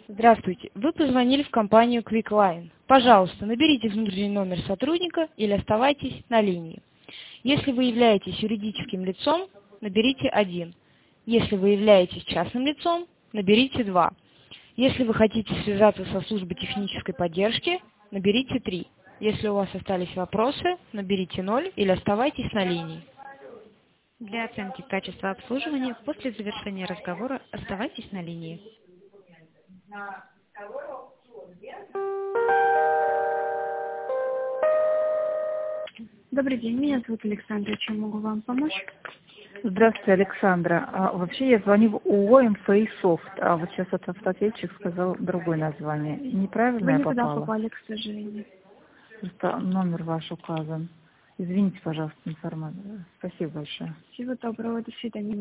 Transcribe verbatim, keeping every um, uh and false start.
Здравствуйте. Вы позвонили в компанию QuickLine. Пожалуйста, наберите внутренний номер сотрудника или оставайтесь на линии. Если вы являетесь юридическим лицом, наберите один. Если вы являетесь частным лицом, наберите два. Если вы хотите связаться со службой технической поддержки, наберите три. Если у вас остались вопросы, наберите ноль или оставайтесь на линии. Для оценки качества обслуживания после завершения разговора оставайтесь на линии. Добрый день, меня зовут Александра. Чем могу вам помочь? Здравствуйте, Александра. А, вообще я звоню в ООО «МФИ-Софт», а вот сейчас этот автоответчик сказал другое название. Неправильно Вы я не туда попала? попали, к сожалению. Просто номер ваш указан. Извините, пожалуйста, информацию. Спасибо большое. Всего доброго, до свидания.